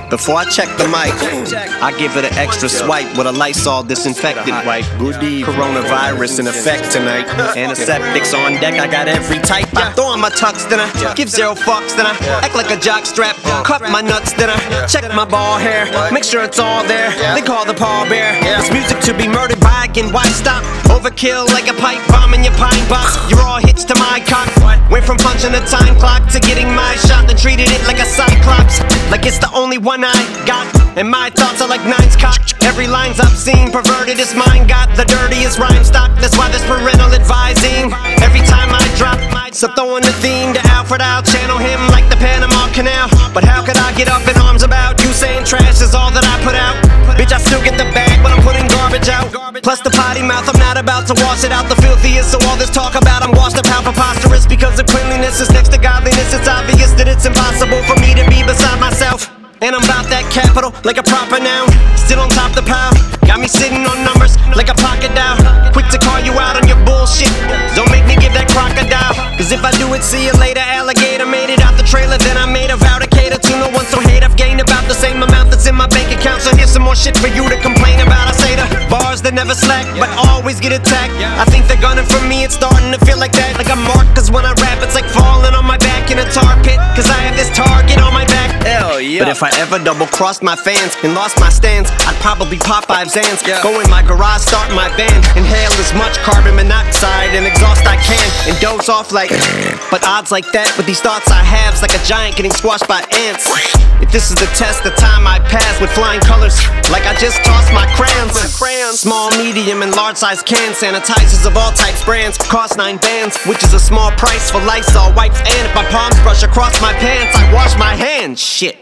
Before I check the mic, I give it an extra swipe with a Lysol disinfectant wipe. Coronavirus in effect tonight. Antiseptics on deck, I got every type. I throw on my tux, then I give zero fucks, then I act like a jock strap. Cut my nuts, then I check my ball hair. Make sure it's all there. They call the pallbearer. It's music to be murdered by again. Why stop? Overkill like a pipe bomb in your pine box. You're all hitched to my cock. Went from punching the time clock to getting my shot, then treated it like a cyclops. Like it's the only one I got. And my thoughts are like nines cocked. Every line's obscene, perverted as mine. Got the dirtiest rhyme stock. That's why there's parental advising. Every time I drop, so throwing the theme to Alfred, I'll channel him like the Panama Canal. But how could I get up in arms about you saying trash is all that I put out? Bitch, I still get the bag, but I'm putting garbage out. Plus the potty mouth, I'm not about to wash it out. The filthiest, so all this talk about I'm washed up how preposterous. Because if cleanliness is next to godliness, it's obvious that it's impossible for me to be beside myself. And I'm about that capital, like a proper noun. Still on top the pile, got me sitting on numbers like a pocket dial. Quick to call you out on your bullshit, don't make me give that crocodile. Cause if I do it, see you later, alligator. Made it out the trailer, then I made a vow to cater to no one, so hate I've gained about the same amount that's in my bank account. So here's some more shit for you to complain about. I say the bars that never slack, but always get attacked. I think they're gunning for me, it's starting to feel like that. Like I'm marked, cause when I rap, it's like falling on my back in a tar pit. Cause I have this target on my back. Hell yeah. But if I ever double-crossed my fans and lost my stance, I'd probably pop 5 Xans. Go in my garage, start my band, inhale as much carbon monoxide and exhaust I can, and doze off like. But odds like that with these thoughts I have's like a giant getting squashed by ants. If this is the test, the time I pass with flying colors, like I just tossed my crayons. Small, medium, and large size cans, sanitizers of all types, brands, cost 9 bands, which is a small price for Lysol wipes. And if my palms brush across my pants, I wash my hands. Shit.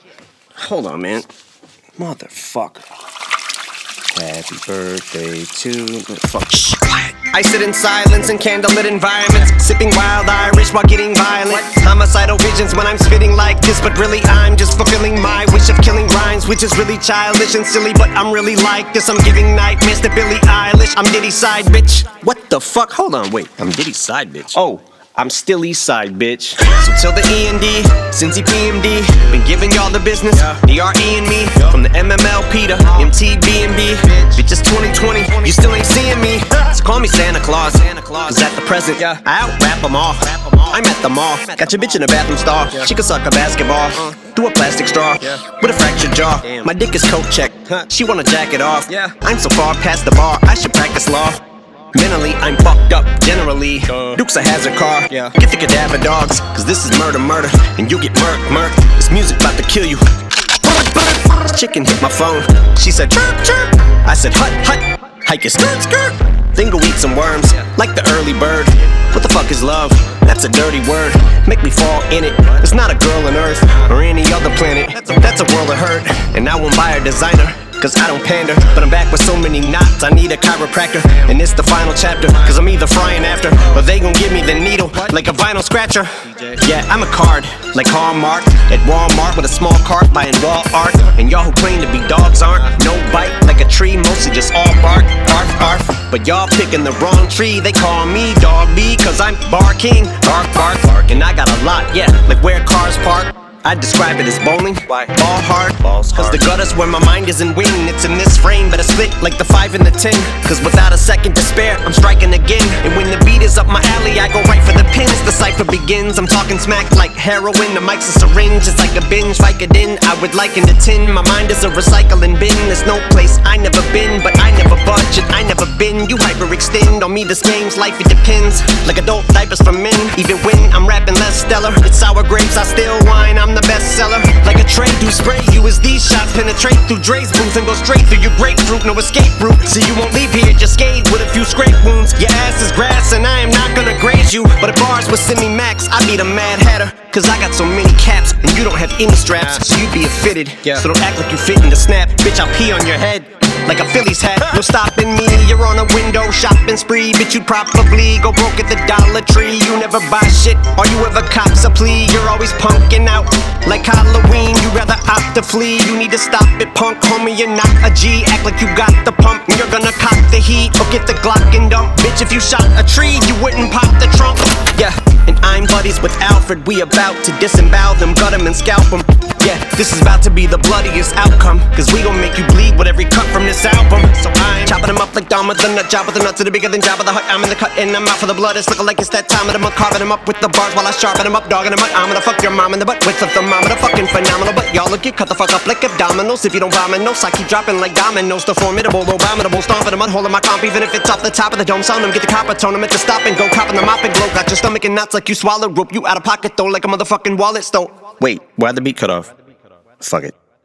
Hold on, man. Motherfucker. Happy birthday to... Fuck. Shh. I sit in silence in candlelit environments, sipping wild Irish while getting violent. Homicidal visions when I'm spitting like this, but really I'm just fulfilling my wish of killing rhymes, which is really childish and silly, but I'm really like this. I'm giving nightmares to Billie Eilish. I'm Diddy side, bitch. What the fuck? Hold on, wait. I'm Diddy side, bitch. Oh. I'm still east side, bitch. So till the E&D, Cincy PMD, been giving y'all the business, DRE and me, from the MMLP to MTB&B. Bitch, it's 2020, you still ain't seeing me. So call me Santa Claus, cause at the present, I out-rap them all. I'm at the mall, got your bitch in a bathroom stall. She can suck a basketball through a plastic straw with a fractured jaw. My dick is coat check, she wanna jack it off. I'm so far past the bar, I should practice law. Mentally, I'm fucked up, generally. Duke's a hazard car. Get the cadaver dogs, cause this is murder, and you get murk. This music about to kill you. This chicken hit my phone. She said, chirp, chirp. I said, hut, hike your skirt. Then go eat some worms, like the early bird. What the fuck is love? That's a dirty word. Make me fall in it. It's not a girl on Earth or any other planet. That's a world of hurt, and I won't buy a designer. Cause I don't pander, but I'm back with so many knots, I need a chiropractor. And it's the final chapter, cause I'm either frying after, or they gon' give me the needle, like a vinyl scratcher. Yeah, I'm a card, like Hallmark, at Walmart with a small cart buying wall art. And y'all who claim to be dogs aren't, no bite, like a tree, mostly just all bark, arf, arf. But y'all picking the wrong tree, they call me Dog B, cause I'm barking, bark, bark, bark. And I got a lot, yeah, like where cars park. I describe it as bowling, ball hard, cause the gutter's where my mind is in wing. It's in this frame, but I split like the 5 and the 10. Cause without a second to spare, I'm striking again. And when the beat is up my alley, I go right for the pins. The cipher begins, I'm talking smack like heroin. The mic's a syringe, it's like a binge, Vicodin. I would liken the tin, my mind is a recycling bin. There's no place I never been, but I never budge and I never been. You hyperextend on me, this game's life, it depends. Like adult diapers for men, even when I'm rapping less stellar. It's sour grapes, I still whine, I'm the bestseller. Like a trade do spray you as these shots penetrate through Dre's booth and go straight through your grapefruit. No escape route, so you won't leave here just scathed with a few scrape wounds. Your ass is grass and I am not gonna graze you, but if bars was semi-max, I'd be the Mad Hatter. Cause I got so many caps and you don't have any straps, so you'd be a fitted. So don't act like you fit in the snap, bitch, I'll pee on your head like a Phillies hat. No stopping me, you're on a window shopping spree, bitch, you'd probably go broke at the Dollar Tree. You never buy shit, or you ever cops a plea. You're always punking out like Halloween, you rather opt to flee. You need to stop it, punk, homie, you're not a G. Act like you got the pump, and you're gonna cop the heat, or get the Glock and dump. Bitch, if you shot a tree, you wouldn't pop the trunk. Yeah, and I'm buddies with Alfred, we about to disembowel them, gut 'em and scalp 'em. Yeah, this is about to be the bloodiest outcome, cause we gon' make you bleed with every cut from this album. So I'm chopping them up like Dama the nut job with the nuts to the bigger than Jabba the Hutt. I'm in the cut and I'm out for the blood. It's looking like it's that time of the month. Carving them up with the bars while I sharpen them up, dogging them up. I'm gonna fuck your mom in the butt with the thermometer, fucking phenomenal. But y'all look, get cut the fuck up like abdominals. If you don't vomit, no, I keep dropping like dominoes. The formidable, abominable, stomping the mud, holding my comp, even if it's off the top of the dome. Sound them, get the copper tone them, to stop and go, copping the mop and glow. Got your stomach in knots like you swallowed rope. You out of pocket though, like a motherfucking wallet stone. Wait, why'd the beat cut off? Fuck it.